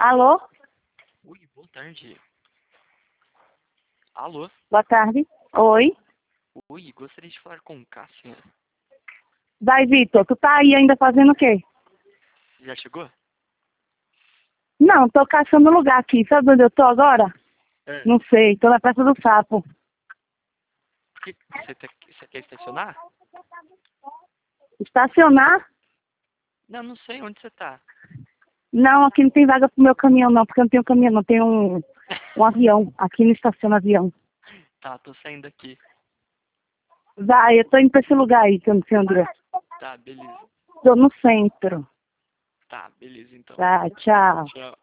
Alô? Oi, boa tarde. Alô? Boa tarde. Oi. Oi, gostaria de falar com Cássia. Vai, Vitor. Tu tá aí ainda fazendo o quê? Já chegou? Não, tô caçando lugar aqui. Sabe onde eu tô agora? É. Não sei. Tô na Praça do Sapo. Você quer estacionar? Estacionar? Não, não sei onde você tá. Não, aqui não tem vaga pro meu caminhão, não. Porque eu não tenho caminhão, não. Tem um avião. Aqui não estaciona avião. Tá, tô saindo aqui. Vai, eu tô indo pra esse lugar aí, que eu não sei onde é. Tá, beleza. Tô no centro. Tá, beleza então. Tá, tchau. Tchau.